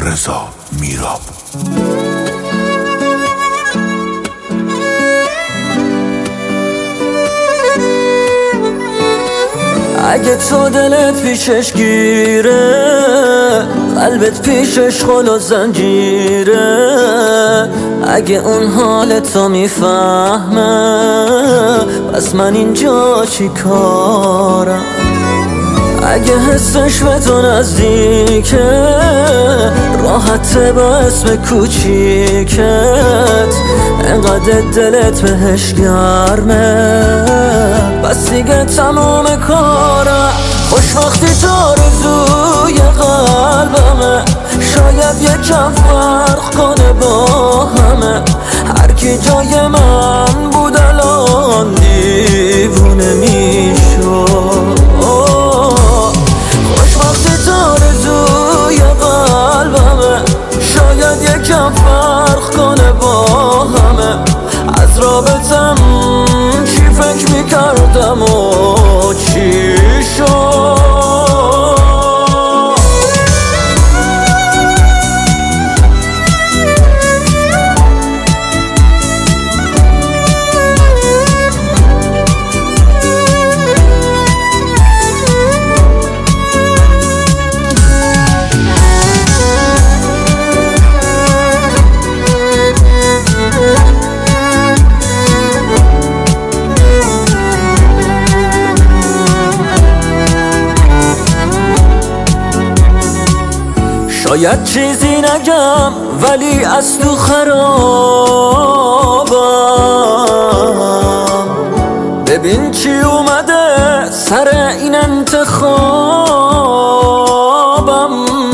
رضا میراب. اگه تو دلت پیشش گیره، قلبت پیشش خل و زنجیره، اگه اون حالتو میفهمه، پس من اینجا چی کارم؟ اگه حسش به تو نزدیکه، راحته با اسم کوچیکت، انقدر دلت بهش گرمه، بس دیگه تموم کارم. خوشبختی تو آرزوی قلبمه، شاید یکم فرق کنه با همه، هر کی جای من بود الان دیوونه میشد. خوشبختی تو آرزوی قلبمه، شاید یکم فرق کنه با همه، از رابطم چی فکر میکردم و چی شد. شاید چیزی نگم ولی از تو خرابم، ببین چی اومده سر این انتخابم،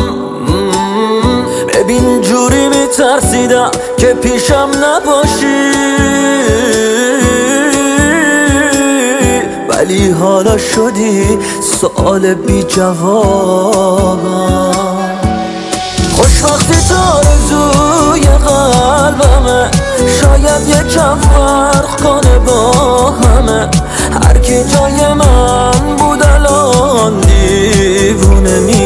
ببین جوری میترسیدم که پیشم نباشی، ولی حالا شدی سؤال بی جوابم. خوشبختی تو آرزوی قلبمه، شاید یکم فرق کنه با همه، هر کی جای من بود الان دیوونه